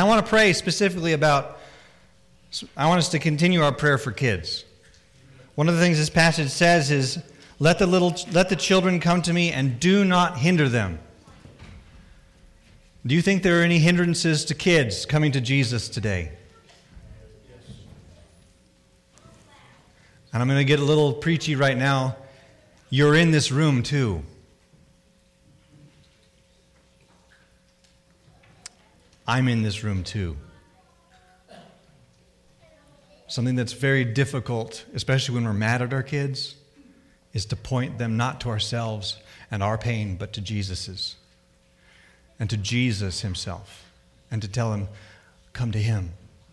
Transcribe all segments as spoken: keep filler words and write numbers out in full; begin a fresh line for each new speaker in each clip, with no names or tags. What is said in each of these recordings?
want to pray specifically about, I want us to continue our prayer for kids. One of the things this passage says is, let the little, let the children come to me and do not hinder them. Do you think there are any hindrances to kids coming to Jesus today? And I'm going to get a little preachy right now. You're in this room too. I'm in this room too. Something that's very difficult, especially when we're mad at our kids, is to point them not to ourselves and our pain, but to Jesus's. And to Jesus himself. And to tell him, come to him.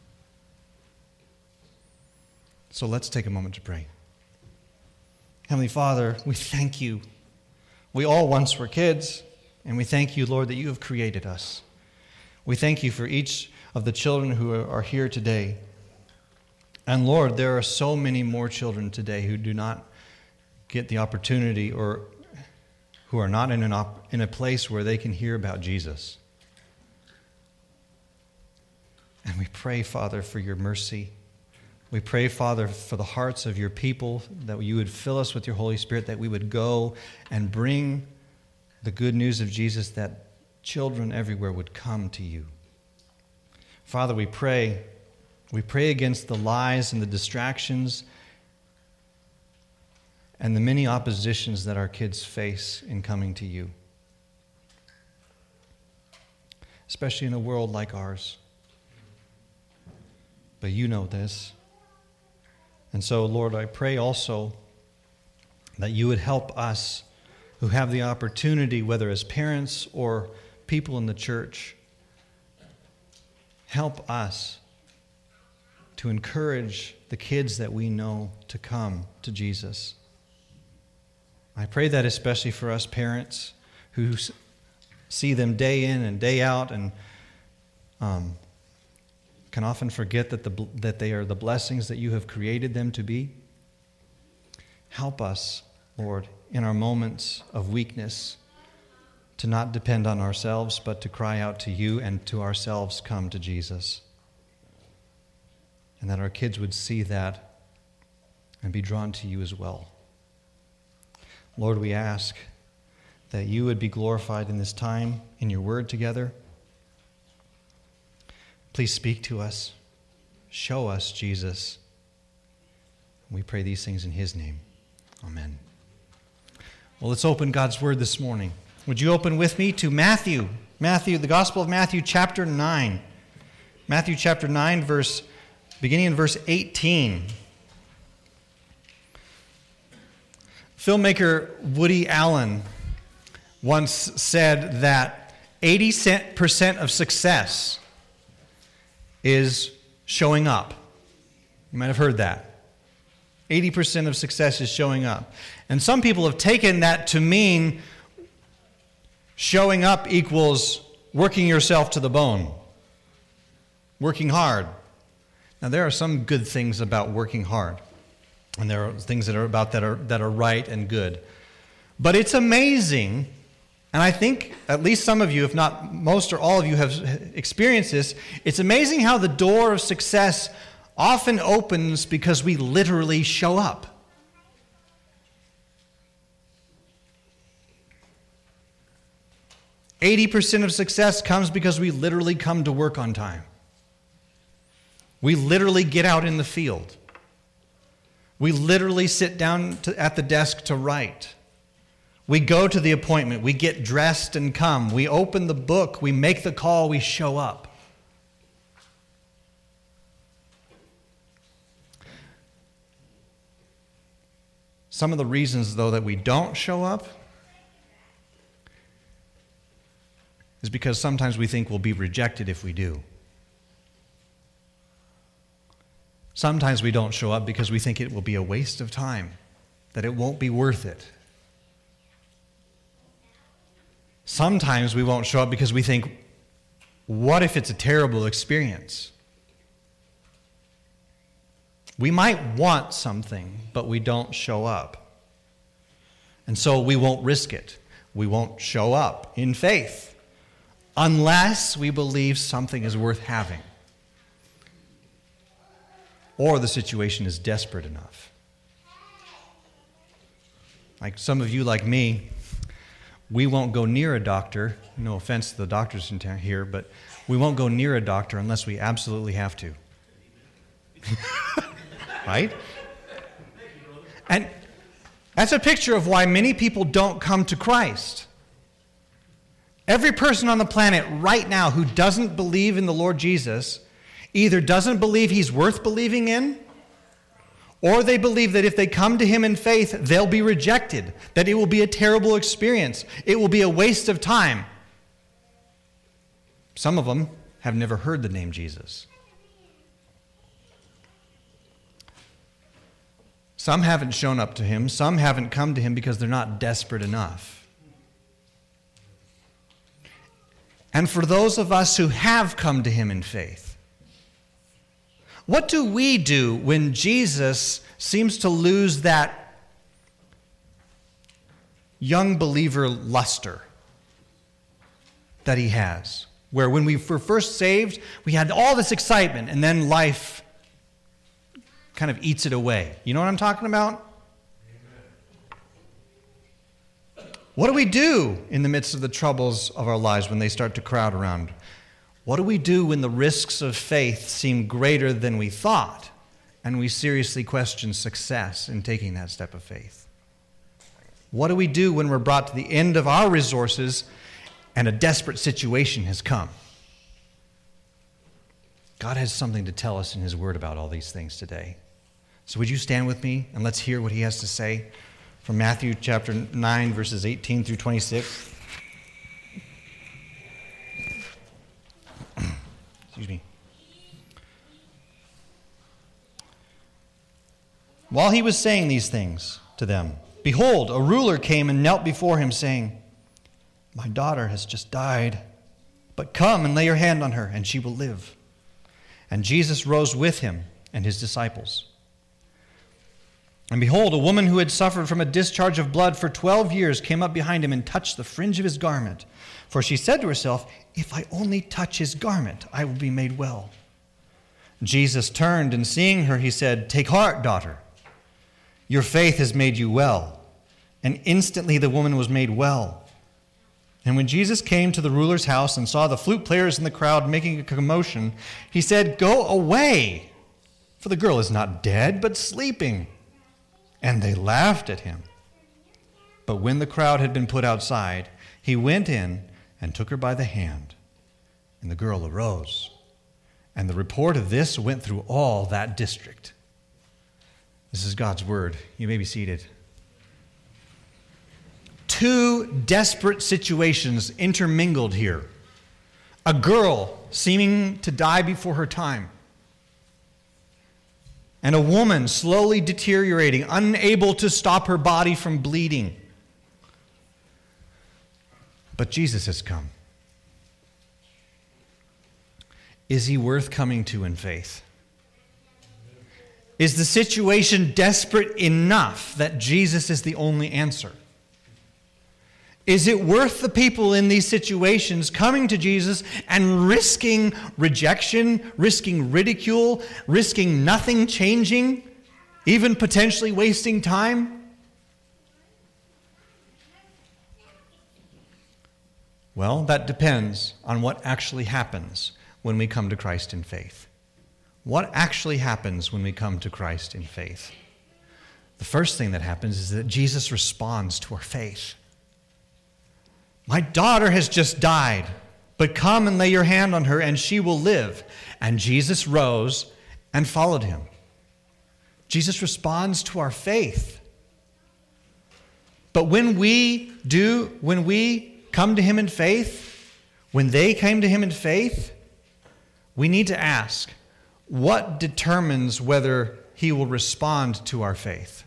So let's take a moment to pray. Heavenly Father, we thank you. We all once were kids, and we thank you, Lord, that you have created us. We thank you for each of the children who are here today. And Lord, there are so many more children today who do not get the opportunity or who are not in, an op- in a place where they can hear about Jesus. And we pray, Father, for your mercy. We pray, Father, for the hearts of your people, that you would fill us with your Holy Spirit, that we would go and bring the good news of Jesus, that children everywhere would come to you. Father, we pray, we pray against the lies and the distractions and the many oppositions that our kids face in coming to you, especially in a world like ours. But you know this. And so, Lord, I pray also that you would help us who have the opportunity, whether as parents or people in the church, help us to encourage the kids that we know to come to Jesus. I pray that especially for us parents who see them day in and day out and um, can often forget that the that they are the blessings that you have created them to be. Help us, Lord, in our moments of weakness to not depend on ourselves, but to cry out to you and to ourselves come to Jesus. And that our kids would see that and be drawn to you as well. Lord, we ask that you would be glorified in this time, in your word together. Please speak to us. Show us Jesus. We pray these things in his name. Amen. Well, let's open God's word this morning. Would you open with me to Matthew? Matthew, the Gospel of Matthew, chapter nine. Matthew chapter nine, verse, beginning in verse eighteen. Filmmaker Woody Allen once said that eighty percent of success is showing up. You might have heard that. eighty percent of success is showing up. And some people have taken that to mean showing up equals working yourself to the bone, working hard. Now, there are some good things about working hard, and there are things that are about that are that are right and good. But it's amazing, and I think at least some of you, if not most or all of you, have experienced this. It's amazing how the door of success often opens because we literally show up. eighty percent of success comes because we literally come to work on time. We literally get out in the field. We literally sit down to, at the desk to write. We go to the appointment. We get dressed and come. We open the book. We make the call. We show up. Some of the reasons, though, that we don't show up is because sometimes we think we'll be rejected if we do. Sometimes we don't show up because we think it will be a waste of time, that it won't be worth it. Sometimes we won't show up because we think, what if it's a terrible experience? We might want something, but we don't show up. And so we won't risk it. We won't show up in faith. unless we believe something is worth having or the situation is desperate enough. Like some of you, like me, we won't go near a doctor. No offense to the doctors in town here, but we won't go near a doctor unless we absolutely have to. Right? And that's a picture of why many people don't come to Christ. Every person on the planet right now who doesn't believe in the Lord Jesus either doesn't believe he's worth believing in, or they believe that if they come to him in faith, they'll be rejected, that it will be a terrible experience. It will be a waste of time. Some of them have never heard the name Jesus. Some haven't shown up to him. Some haven't come to him because they're not desperate enough. And for those of us who have come to him in faith, what do we do when Jesus seems to lose that young believer luster that he has? Where when we were first saved, we had all this excitement, and then life kind of eats it away. You know what I'm talking about? Amen. What do we do in the midst of the troubles of our lives when they start to crowd around? What do we do when the risks of faith seem greater than we thought, and we seriously question success in taking that step of faith? What do we do when we're brought to the end of our resources and a desperate situation has come? God has something to tell us in his word about all these things today. So would you stand with me and let's hear what he has to say from Matthew chapter nine, verses eighteen through twenty-six. Excuse me. While he was saying these things to them, behold, a ruler came and knelt before him, saying, "My daughter has just died, but come and lay your hand on her, and she will live." And Jesus rose with him and his disciples. And behold, a woman who had suffered from a discharge of blood for twelve years came up behind him and touched the fringe of his garment. For she said to herself, "If I only touch his garment, I will be made well." Jesus turned, and seeing her, he said, "Take heart, daughter. Your faith has made you well." And instantly the woman was made well. And when Jesus came to the ruler's house and saw the flute players in the crowd making a commotion, he said, "Go away, for the girl is not dead, but sleeping." And they laughed at him. But when the crowd had been put outside, he went in and took her by the hand, and the girl arose. And the report of this went through all that district. This is God's word. You may be seated. Two desperate situations intermingled here. A girl seeming to die before her time, and a woman slowly deteriorating, unable to stop her body from bleeding. But Jesus has come. Is he worth coming to in faith? Is the situation desperate enough that Jesus is the only answer? Is it worth the people in these situations coming to Jesus and risking rejection, risking ridicule, risking nothing changing, even potentially wasting time? Well, that depends on what actually happens when we come to Christ in faith. What actually happens when we come to Christ in faith? The first thing that happens is that Jesus responds to our faith. My daughter has just died, but come and lay your hand on her and she will live. And Jesus rose and followed him. Jesus responds to our faith. But when we do, when we come to him in faith, when they came to him in faith, we need to ask, what determines whether he will respond to our faith?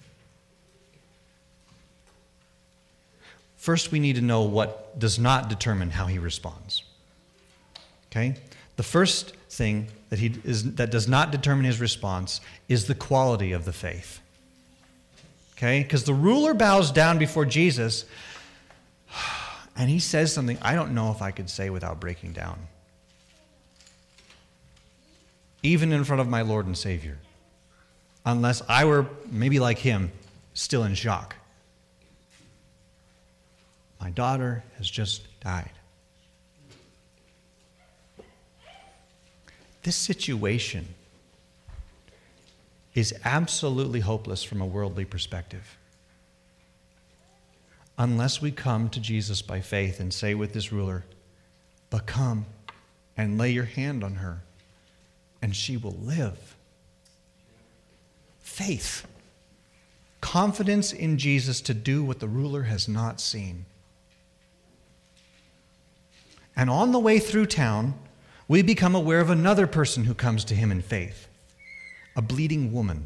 First, we need to know what does not determine how he responds. Okay? The first thing that he is that does not determine his response is the quality of the faith. Okay? Because the ruler bows down before Jesus, And he says something I don't know if I could say without breaking down. Even in front of my Lord and Savior. Unless I were, maybe like him, still in shock. My daughter has just died. This situation is absolutely hopeless from a worldly perspective. Unless we come to Jesus by faith and say with this ruler, but come and lay your hand on her, and she will live. Faith. Confidence in Jesus to do what the ruler has not seen. And on the way through town, we become aware of another person who comes to him in faith. A bleeding woman.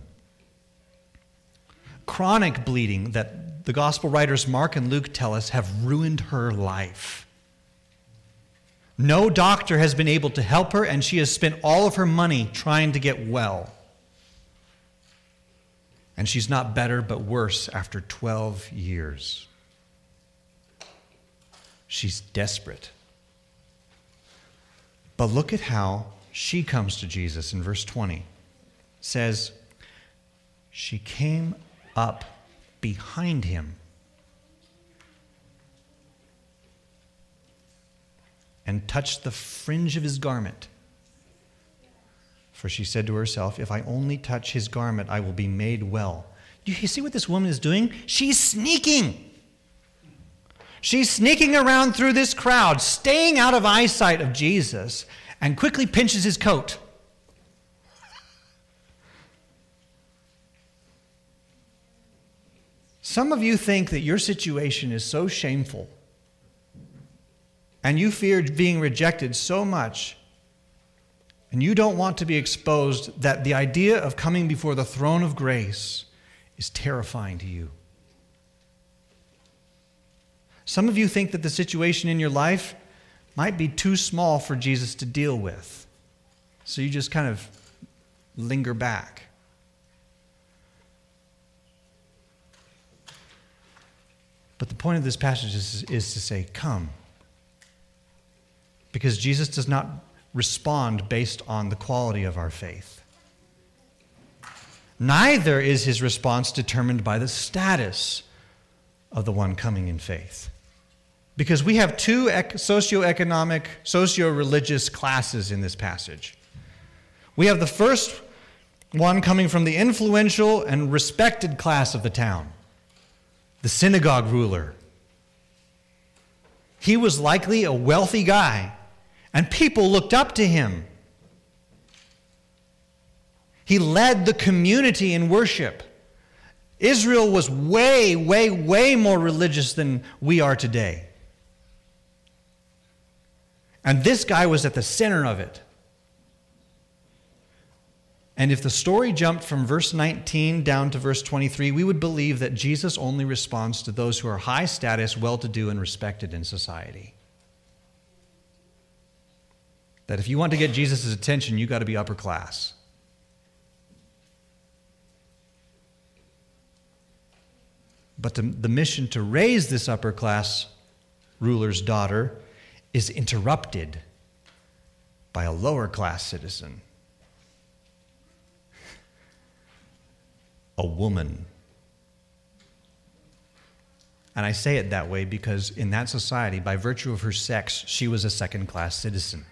Chronic bleeding that the gospel writers Mark and Luke tell us have ruined her life. No doctor has been able to help her, and she has spent all of her money trying to get well. And she's not better, but worse after twelve years. She's desperate. But look at how she comes to Jesus in verse twenty. It says, she came up behind him and touched the fringe of his garment. For she said to herself, if I only touch his garment, I will be made well. Do you see what this woman is doing? She's sneaking. She's sneaking around through this crowd, staying out of eyesight of Jesus, and quickly pinches his coat. Some of you think that your situation is so shameful and you fear being rejected so much and you don't want to be exposed that the idea of coming before the throne of grace is terrifying to you. Some of you think that the situation in your life might be too small for Jesus to deal with. So you just kind of linger back. But the point of this passage is, is to say, come. Because Jesus does not respond based on the quality of our faith. Neither is his response determined by the status of the one coming in faith. Because we have two socioeconomic, socio-religious classes in this passage. We have the first one coming from the influential and respected class of the town, the synagogue ruler. He was likely a wealthy guy, and people looked up to him. He led the community in worship. Israel was way, way, way more religious than we are today. And this guy was at the center of it. And if the story jumped from verse nineteen down to verse twenty-three, we would believe that Jesus only responds to those who are high status, well-to-do, and respected in society. That if you want to get Jesus' attention, you've got to be upper class. But the, the mission to raise this upper class ruler's daughter is interrupted by a lower class citizen. A woman. And I say it that way because in that society, by virtue of her sex, she was a second-class citizen.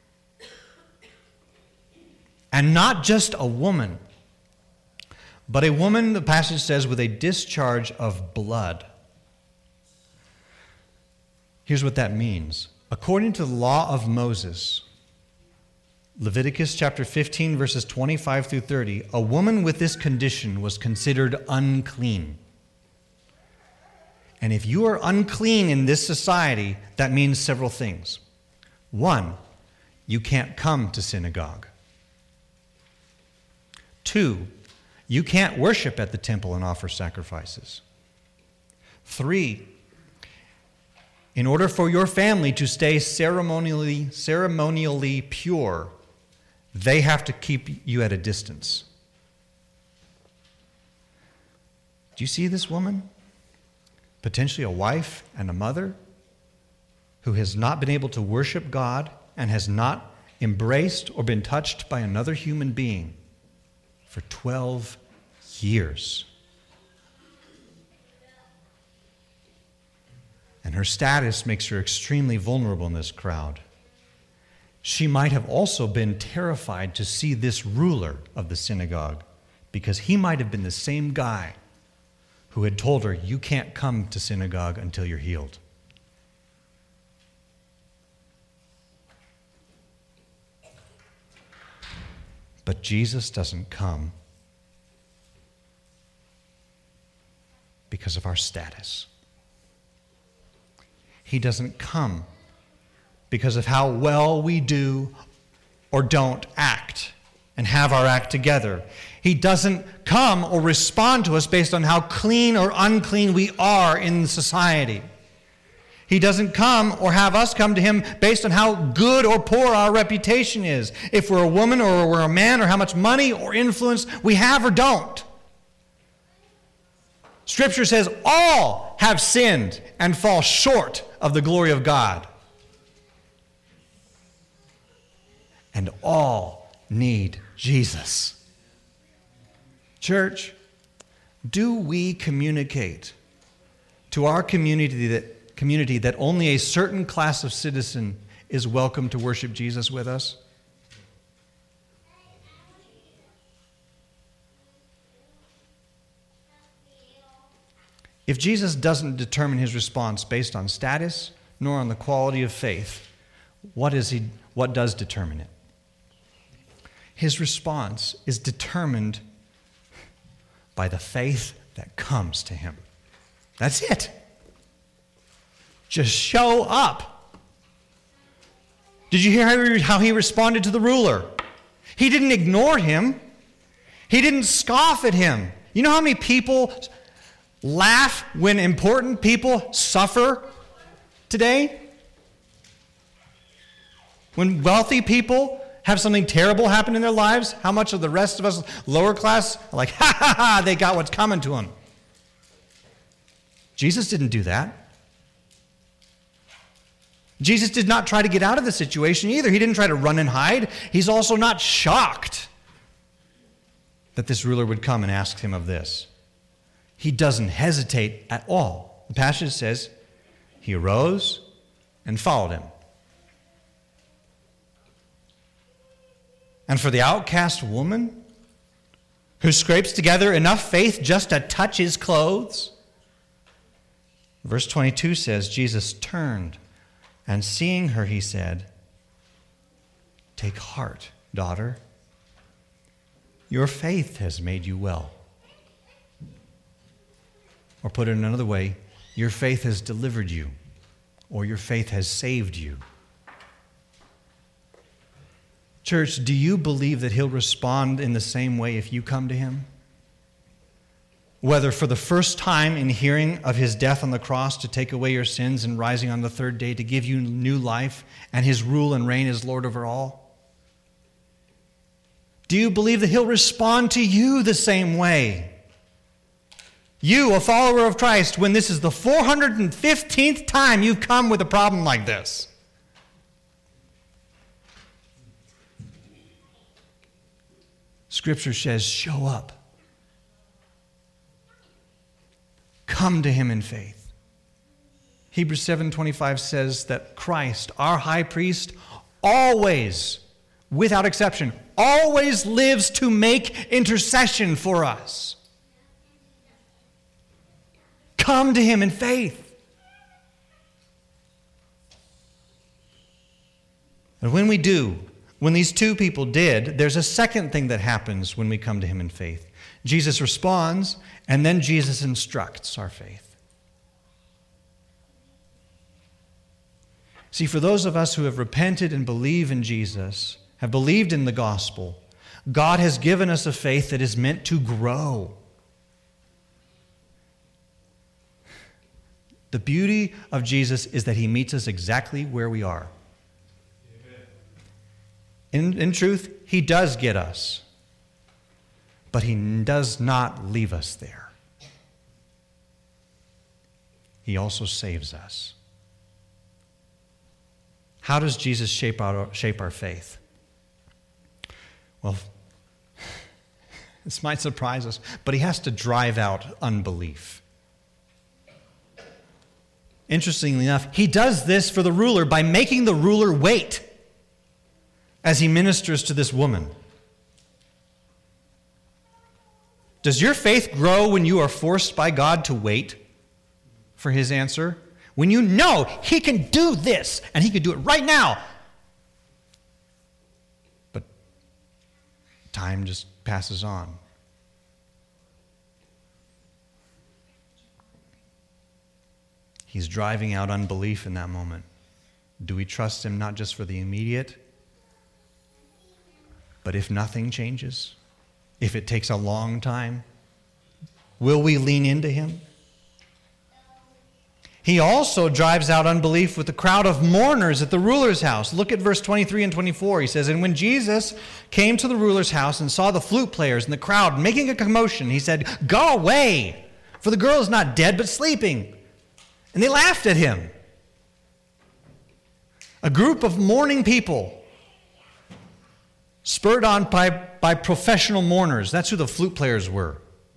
And not just a woman, but a woman, the passage says, with a discharge of blood. Here's what that means. According to the law of Moses, Leviticus chapter fifteen, verses twenty-five through thirty, a woman with this condition was considered unclean. And if you are unclean in this society, that means several things. One, you can't come to synagogue. Two, you can't worship at the temple and offer sacrifices. Three, in order for your family to stay ceremonially, ceremonially pure, they have to keep you at a distance. Do you see this woman? Potentially a wife and a mother, who has not been able to worship God and has not embraced or been touched by another human being for twelve years. And her status makes her extremely vulnerable in this crowd. She might have also been terrified to see this ruler of the synagogue, because he might have been the same guy who had told her, "You can't come to synagogue until you're healed." But Jesus doesn't come because of our status. He doesn't come because of how well we do or don't act and have our act together. He doesn't come or respond to us based on how clean or unclean we are in society. He doesn't come or have us come to him based on how good or poor our reputation is, if we're a woman or we're a man, or how much money or influence we have or don't. Scripture says all have sinned and fall short of the glory of God. And all need Jesus. Church, do we communicate to our community that, community that only a certain class of citizen is welcome to worship Jesus with us? If Jesus doesn't determine his response based on status nor on the quality of faith, what is he, what does determine it? His response is determined by the faith that comes to him. That's it. Just show up. Did you hear how he responded to the ruler? He didn't ignore him. He didn't scoff at him. You know how many people laugh when important people suffer today? When wealthy people have something terrible happen in their lives, how much of the rest of us lower class are like, ha ha ha, they got what's coming to them. Jesus didn't do that. Jesus did not try to get out of the situation either. He didn't try to run and hide. He's also not shocked that this ruler would come and ask him of this. He doesn't hesitate at all. The passage says he arose and followed him. And for the outcast woman who scrapes together enough faith just to touch his clothes, verse twenty-two says, Jesus turned, and seeing her, he said, "Take heart, daughter. Your faith has made you well." Or put it another way, your faith has delivered you, or your faith has saved you. Church, do you believe that he'll respond in the same way if you come to him? Whether for the first time in hearing of his death on the cross to take away your sins and rising on the third day to give you new life and his rule and reign as Lord over all? Do you believe that he'll respond to you the same way? You, a follower of Christ, when this is the four hundred fifteenth time you've come with a problem like this. Scripture says, show up. Come to him in faith. Hebrews seven twenty-five says that Christ, our high priest, always, without exception, always lives to make intercession for us. Come to him in faith. And when we do, when these two people did, there's a second thing that happens when we come to him in faith. Jesus responds, and then Jesus instructs our faith. See, for those of us who have repented and believe in Jesus, have believed in the gospel, God has given us a faith that is meant to grow. The beauty of Jesus is that he meets us exactly where we are. In, in truth, he does get us, but he does not leave us there. He also saves us. How does Jesus shape our, shape our faith? Well, this might surprise us, but he has to drive out unbelief. Interestingly enough, he does this for the ruler by making the ruler wait as he ministers to this woman. Does your faith grow when you are forced by God to wait for his answer? When you know he can do this and he can do it right now. But time just passes on. He's driving out unbelief in that moment. Do we trust him not just for the immediate, but if nothing changes, if it takes a long time, will we lean into him? He also drives out unbelief with the crowd of mourners at the ruler's house. Look at verse twenty-three and twenty-four. He says, "And when Jesus came to the ruler's house and saw the flute players and the crowd making a commotion, he said, 'Go away, for the girl is not dead but sleeping.' And they laughed at him." A group of mourning people, spurred on by, by professional mourners. That's who the flute players were.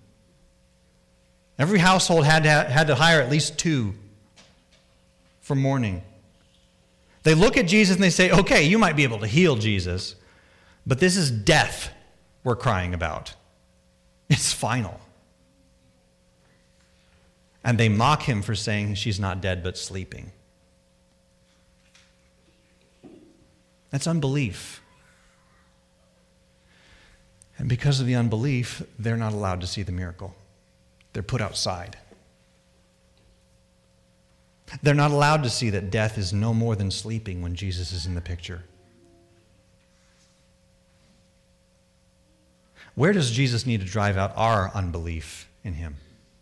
Every household had to, had to hire at least two for mourning. They look at Jesus and they say, "Okay, you might be able to heal, Jesus, but this is death we're crying about. It's final." And they mock him for saying she's not dead but sleeping. That's unbelief. And because of the unbelief, they're not allowed to see the miracle. They're put outside. They're not allowed to see that death is no more than sleeping when Jesus is in the picture. Where does Jesus need to drive out our unbelief in him?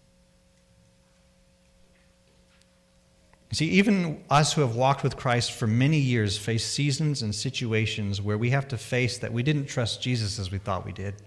You see, even us who have walked with Christ for many years face seasons and situations where we have to face that we didn't trust Jesus as we thought we did.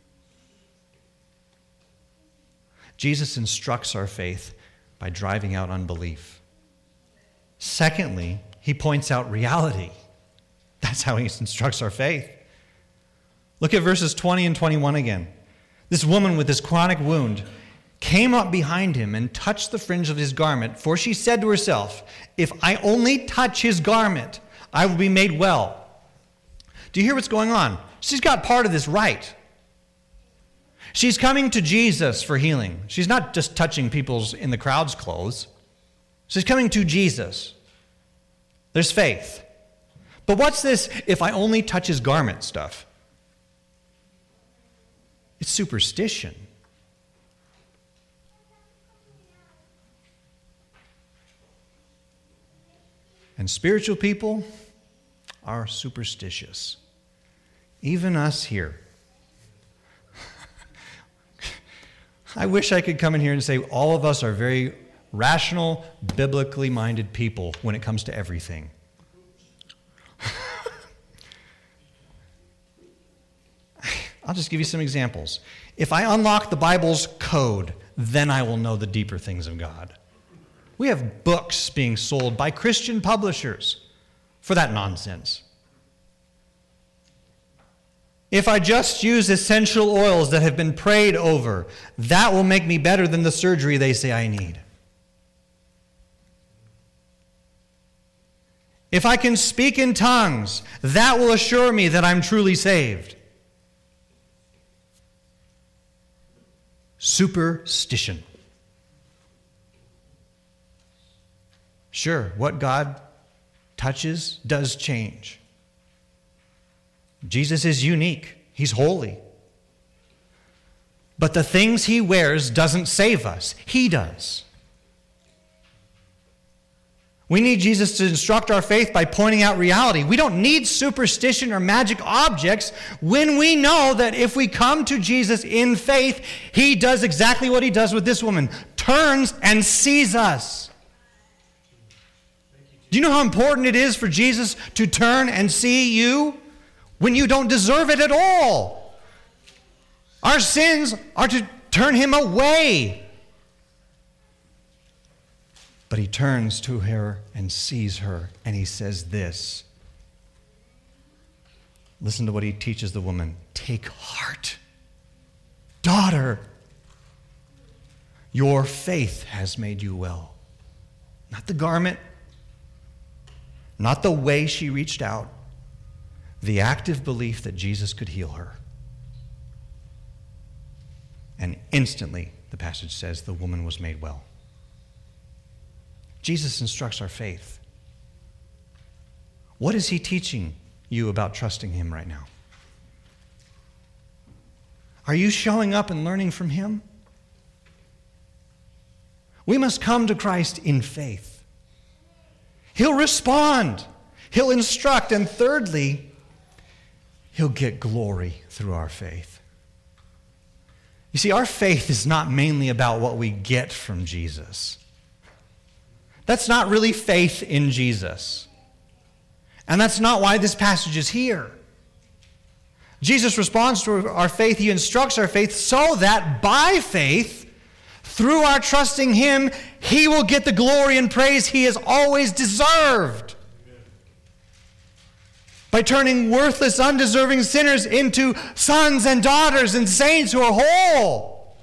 Jesus instructs our faith by driving out unbelief. Secondly, he points out reality. That's how he instructs our faith. Look at verses twenty and twenty-one again. This woman with this chronic wound came up behind him and touched the fringe of his garment, for she said to herself, "If I only touch his garment, I will be made well." Do you hear what's going on? She's got part of this right. She's coming to Jesus for healing. She's not just touching people's in the crowd's clothes. She's coming to Jesus. There's faith. But what's this "if I only touch his garment" stuff? It's superstition. And spiritual people are superstitious. Even us here. I wish I could come in here and say all of us are very rational, biblically minded people when it comes to everything. I'll just give you some examples. If I unlock the Bible's code, then I will know the deeper things of God. We have books being sold by Christian publishers for that nonsense. If I just use essential oils that have been prayed over, that will make me better than the surgery they say I need. If I can speak in tongues, that will assure me that I'm truly saved. Superstition. Sure, what God touches does change. Jesus is unique. He's holy. But the things he wears doesn't save us. He does. We need Jesus to instruct our faith by pointing out reality. We don't need superstition or magic objects when we know that if we come to Jesus in faith, he does exactly what he does with this woman, turns and sees us. Do you know how important it is for Jesus to turn and see you when you don't deserve it at all? Our sins are to turn him away. But he turns to her and sees her, and he says this. Listen to what he teaches the woman. Take heart, daughter. Your faith has made you well. Not the garment, not the way she reached out, the active belief that Jesus could heal her. And instantly, the passage says, the woman was made well. Jesus instructs our faith. What is he teaching you about trusting him right now? Are you showing up and learning from him? We must come to Christ in faith. He'll respond. He'll instruct. And thirdly, he'll get glory through our faith. You see, our faith is not mainly about what we get from Jesus. That's not really faith in Jesus. And that's not why this passage is here. Jesus responds to our faith. He instructs our faith so that by faith, through our trusting him, he will get the glory and praise he has always deserved. By turning worthless, undeserving sinners into sons and daughters and saints who are whole.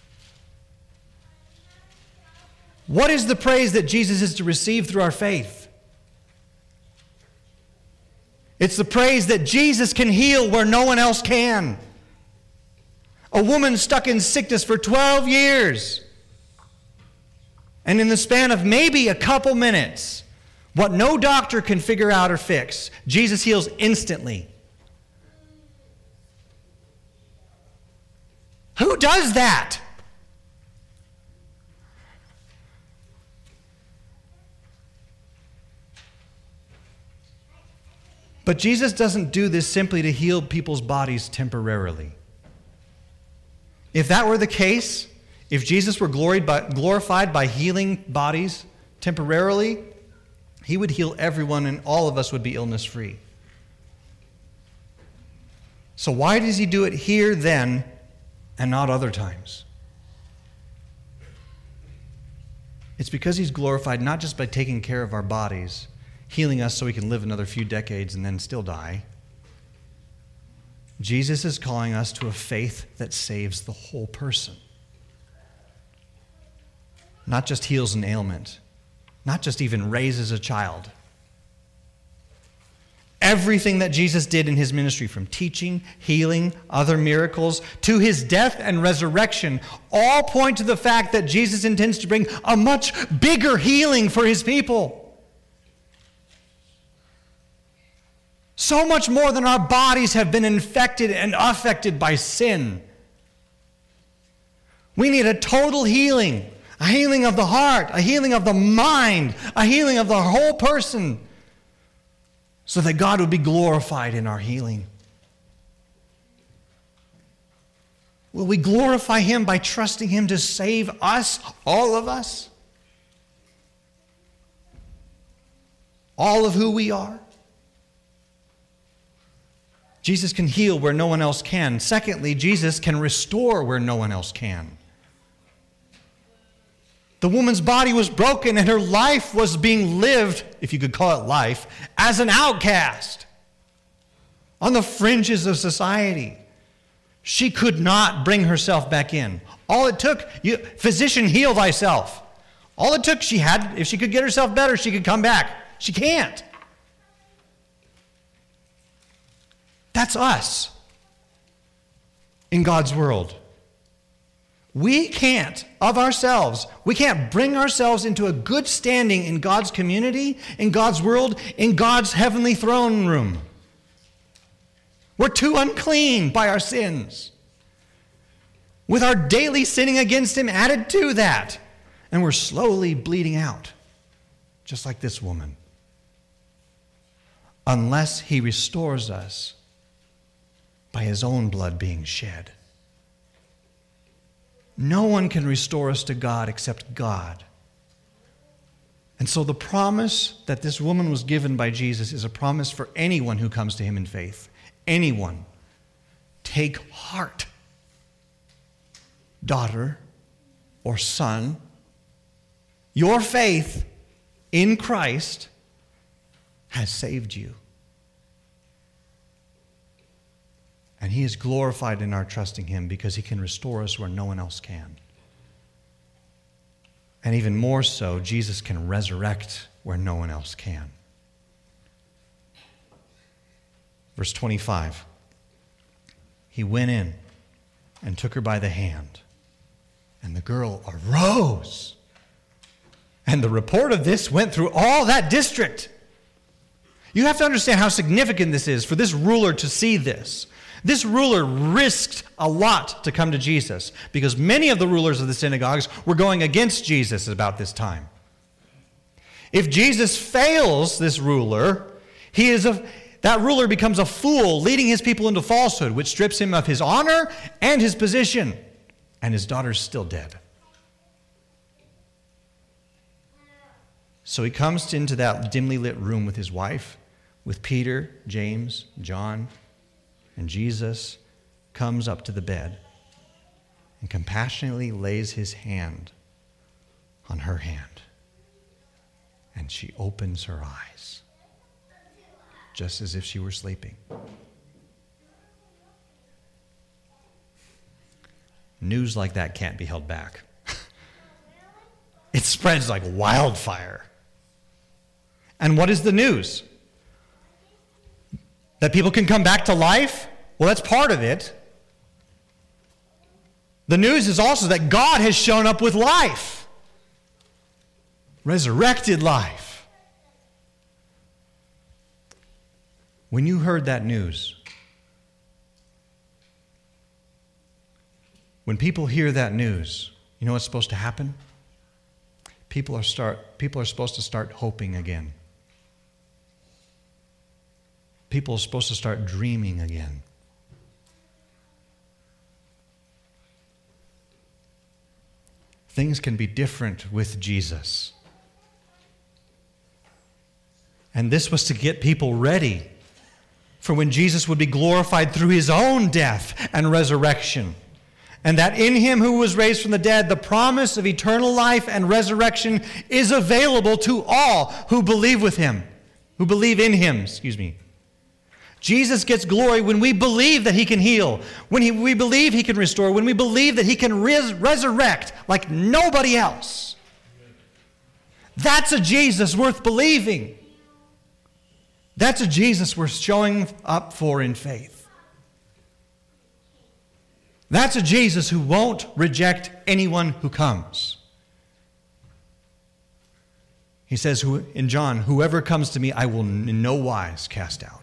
What is the praise that Jesus is to receive through our faith? It's the praise that Jesus can heal where no one else can. A woman stuck in sickness for twelve years. And in the span of maybe a couple minutes, what no doctor can figure out or fix, Jesus heals instantly. Who does that? But Jesus doesn't do this simply to heal people's bodies temporarily. If that were the case, if Jesus were glorified by healing bodies temporarily, he would heal everyone and all of us would be illness-free. So why does he do it here then and not other times? It's because he's glorified not just by taking care of our bodies, healing us so we can live another few decades and then still die. Jesus is calling us to a faith that saves the whole person. Not just heals an ailment. Not just even raises a child. Everything that Jesus did in his ministry, from teaching, healing, other miracles, to his death and resurrection, all point to the fact that Jesus intends to bring a much bigger healing for his people. So much more than our bodies have been infected and affected by sin. We need a total healing. A healing of the heart, a healing of the mind, a healing of the whole person, so that God would be glorified in our healing. Will we glorify him by trusting him to save us, all of us? All of who we are? Jesus can heal where no one else can. Secondly, Jesus can restore where no one else can. The woman's body was broken and her life was being lived, if you could call it life, as an outcast on the fringes of society. She could not bring herself back in. All it took, you, physician, heal thyself. All it took, she had, if she could get herself better, she could come back. She can't. That's us in God's world. We can't, of ourselves, we can't bring ourselves into a good standing in God's community, in God's world, in God's heavenly throne room. We're too unclean by our sins. With our daily sinning against him added to that. And we're slowly bleeding out, just like this woman. Unless he restores us by his own blood being shed. No one can restore us to God except God. And so the promise that this woman was given by Jesus is a promise for anyone who comes to him in faith. Anyone. Take heart, daughter or son. Your faith in Christ has saved you. And he is glorified in our trusting him because he can restore us where no one else can. And even more so, Jesus can resurrect where no one else can. Verse twenty-five. He went in and took her by the hand, and the girl arose. And the report of this went through all that district. You have to understand how significant this is for this ruler to see this. This ruler risked a lot to come to Jesus because many of the rulers of the synagogues were going against Jesus about this time. If Jesus fails this ruler, he is a, that ruler becomes a fool, leading his people into falsehood, which strips him of his honor and his position. And his daughter's still dead. So he comes into that dimly lit room with his wife, with Peter, James, John, and Jesus comes up to the bed and compassionately lays his hand on her hand. And she opens her eyes, just as if she were sleeping. News like that can't be held back. It spreads like wildfire. And what is the news? That people can come back to life? Well, that's part of it. The news is also that God has shown up with life. Resurrected life. When you heard that news, when people hear that news, you know what's supposed to happen? People are start people are supposed to start hoping again. People are supposed to start dreaming again. Things can be different with Jesus. And this was to get people ready for when Jesus would be glorified through his own death and resurrection. And that in him who was raised from the dead, the promise of eternal life and resurrection is available to all who believe with him, who believe in him, excuse me. Jesus gets glory when we believe that he can heal, when he, we believe he can restore, when we believe that he can res- resurrect like nobody else. That's a Jesus worth believing. That's a Jesus worth showing up for in faith. That's a Jesus who won't reject anyone who comes. He says who, in John, whoever comes to me, I will in no wise cast out.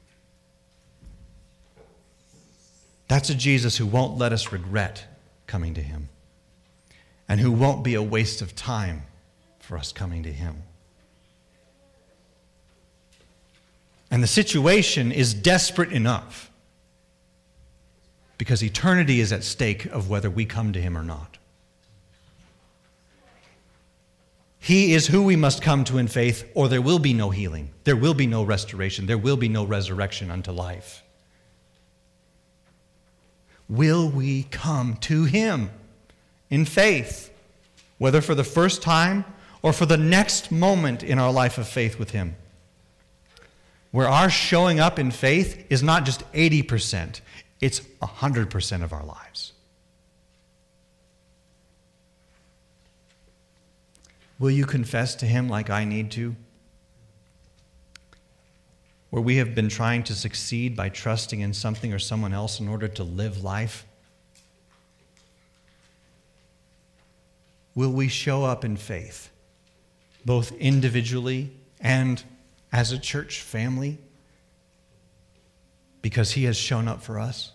That's a Jesus who won't let us regret coming to him and who won't be a waste of time for us coming to him. And the situation is desperate enough because eternity is at stake of whether we come to him or not. He is who we must come to in faith, or there will be no healing. There will be no restoration. There will be no resurrection unto life. Will we come to him in faith, whether for the first time or for the next moment in our life of faith with him? Where our showing up in faith is not just eighty percent, it's one hundred percent of our lives. Will you confess to him like I need to? Where we have been trying to succeed by trusting in something or someone else in order to live life? Will we show up in faith, both individually and as a church family, because he has shown up for us?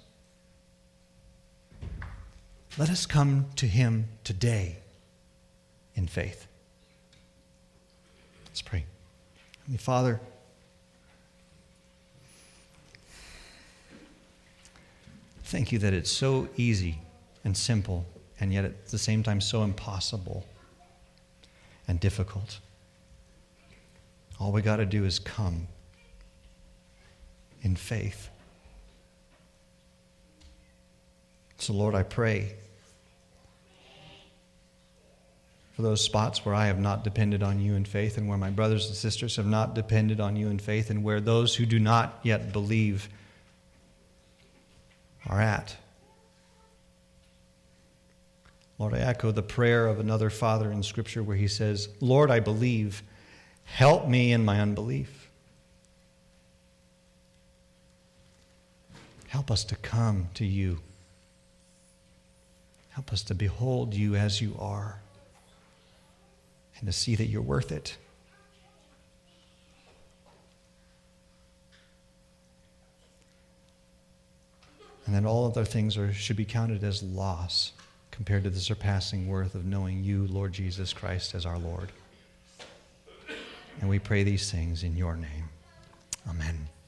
Let us come to him today in faith. Let's pray. Heavenly Father, thank you that it's so easy and simple, and yet at the same time so impossible and difficult. All we got to do is come in faith. So Lord, I pray for those spots where I have not depended on you in faith and where my brothers and sisters have not depended on you in faith and where those who do not yet believe are at. Lord, I echo the prayer of another father in Scripture where he says, Lord, I believe. Help me in my unbelief. Help us to come to you. Help us to behold you as you are and to see that you're worth it. And that all other things are, should be counted as loss compared to the surpassing worth of knowing you, Lord Jesus Christ, as our Lord. And we pray these things in your name. Amen.